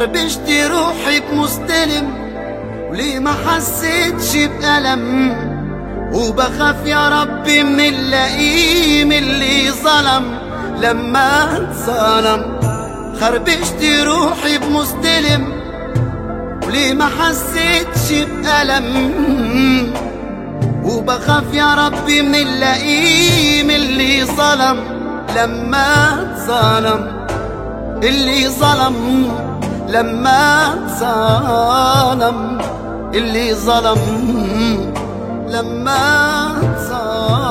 خربشت روحي بمستلم وليه ما حسيتش بألم، وبخاف يا ربي من اللئيم اللي ظلم لما اتظلم. خربشت روحي بمستلم وليه ما حسيتش بألم، وبخاف يا ربي من اللئيم اللي ظلم لما اتظلم، اللي ظلم لما اتظلم، اللي ظلم لما اتظلم.